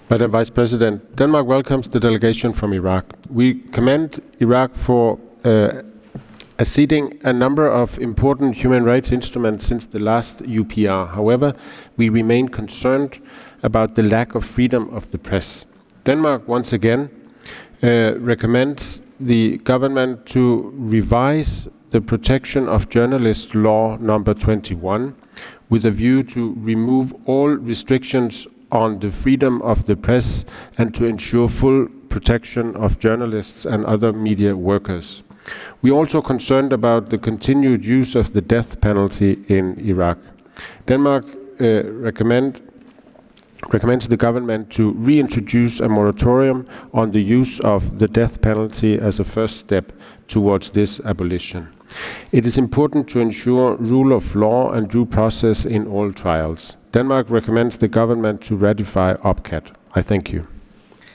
Madam Vice President, Denmark welcomes the delegation from Iraq. We commend Iraq for acceding a number of important human rights instruments since the last UPR. However, we remain concerned about the lack of freedom of the press. Denmark once again recommends the government to revise the Protection of Journalists Law number 21 with a view to remove all restrictions on the freedom of the press and to ensure full protection of journalists and other media workers. We are also concerned about the continued use of the death penalty in Iraq. Denmark recommends the government to reintroduce a moratorium on the use of the death penalty as a first step towards this abolition. It is important to ensure rule of law and due process in all trials. Denmark recommends the government to ratify OPCAT. I thank you.